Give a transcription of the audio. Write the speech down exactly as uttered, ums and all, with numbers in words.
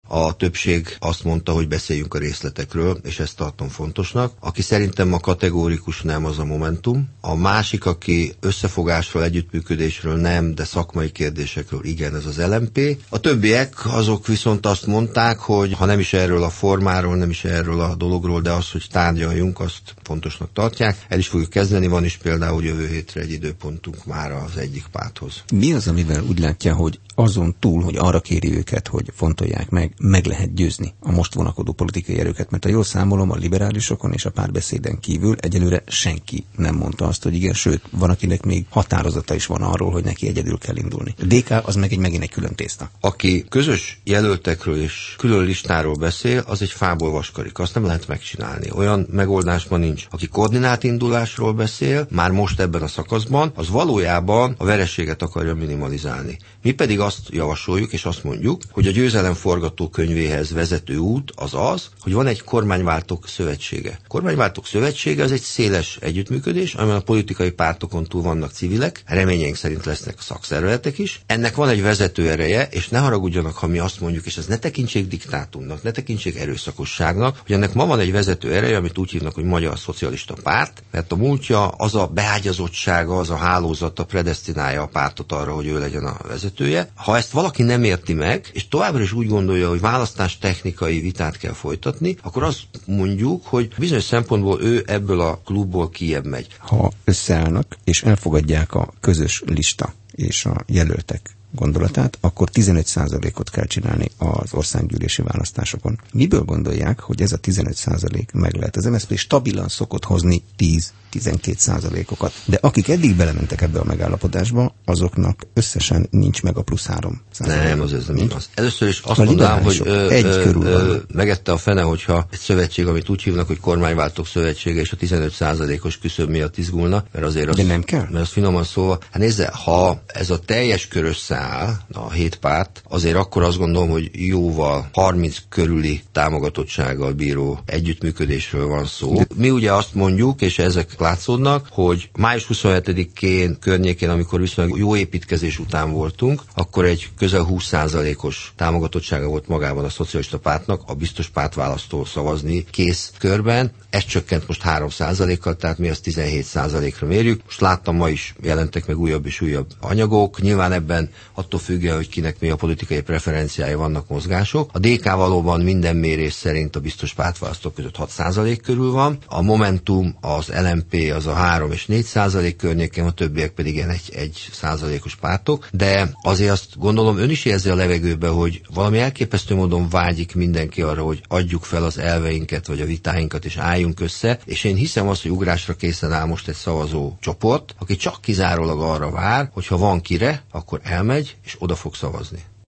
A többség azt mondta, hogy beszéljünk a részletekről, és ezt tartom fontosnak. Aki szerintem a kategórikus nem, az a Momentum. A másik, aki összefogásról, együttműködésről nem, de szakmai kérdésekről igen, ez az el em pé. A többiek azok viszont azt mondták, hogy ha nem is erről a formáról, nem is erről a dologról, de az, hogy tárgyaljunk, azt fontosnak tartják. El is fogjuk kezdeni, van is például jövő hétre egy időpontunk már az egyik párthoz. Mi az, amivel úgy látja, hogy azon túl, hogy arra kéri őket, hogy fontolják meg, meg lehet győzni a most vonakodó politikai erőket? Mert ha jól számolom, a liberálisokon és a Párbeszéden kívül egyelőre senki nem mondta azt, hogy igen, sőt, van, akinek még határozata is van arról, hogy neki egyedül kell indulni. A dé ká az meg egy megint egy külön tészta. Aki közös jelöltekről és külön listáról beszél, az egy fából vaskarik. Azt nem lehet megcsinálni. Olyan megoldásban nincs. Aki koordinált indulásról beszél, már most ebben a szakaszban, az valójában a vereséget akarja minimalizálni. Mi pedig azt javasoljuk, és azt mondjuk, hogy a győzelem forgatókönyvéhez vezető út az az, hogy van egy kormányváltók szövetsége. A kormányváltók szövetsége az egy széles együttműködés, amiben a politikai pártokon túl vannak civilek, reményeink szerint lesznek szakszervezetek is. Ennek van egy vezető ereje, és ne haragudjanak, ha mi azt mondjuk, és ez ne tekintsék diktátumnak, ne tekintsék erőszakosságnak, hogy ennek ma van egy vezető ereje, amit úgy hívnak, hogy Magyar Szocialista Párt, mert a múltja, az a beágyazottsága, az a hálózata predesztinálja a pártot arra, hogy ő legyen a vezetője. Ha ezt valaki nem érti meg, és továbbra is úgy gondolja, hogy választás technikai vitát kell folytatni, akkor azt mondjuk, hogy bizonyos szempontból ő ebből a klubból kijebb megy. Ha összeállnak és elfogadják a közös lista és a jelöltek gondolatát, akkor tizenöt százalékot kell csinálni az országgyűlési választásokon. Miből gondolják, hogy ez a tizenöt százalék meg lehet? Az em es zé pé stabilan szokott hozni tíz-tizenkét százalékokat. De akik eddig belementek ebbe a megállapodásba, azoknak összesen nincs meg a plusz három százalék. Nem, az ez nem igaz. Először is azt mondanám, hogy ö, egy ö, körül ö, megette a fene, hogyha egy szövetség, amit úgy hívnak, hogy kormányváltók szövetsége, és a tizenöt százalékos küszöb miatt izgulna, mert azért az, de nem kell? Mert az finoman szóval, hát nézze, ha ez a teljes kör összeáll, a hét párt, azért akkor azt gondolom, hogy jóval harminc körüli támogatottsággal bíró együttműködésről van szó. De mi ugye azt mondjuk, és ezek látszódnak, hogy május huszonhetedikén környékén, amikor viszonylag jó építkezés után voltunk, akkor egy közel húsz százalékos támogatottsága volt magában a szocialista pártnak, a biztos pártválasztó szavazni kész körben. Ez csökkent most három százalékkal, tehát mi azt tizenhét százalékra mérjük. Most láttam, ma is jelentek meg újabb és újabb anyagok. Nyilván ebben attól függően, hogy kinek mi a politikai preferenciái, vannak mozgások. A dé ká valóban minden mérés szerint a biztos pártválasztók között hat százalék körül van. A Momentum, az el em pé az a három és négy százalék környéken, a többiek pedig ilyen egy, egy százalékos pártok. De azért azt gondolom, ön is érzi a levegőbe, hogy valami elképesztő módon vágyik mindenki arra, hogy adjuk fel az elveinket, vagy a vitáinkat, és álljunk össze. És én hiszem azt, hogy ugrásra készen áll most egy szavazó csoport, aki csak kizárólag arra vár, hogy ha van kire, akkor elmegy, és oda fog szavazni.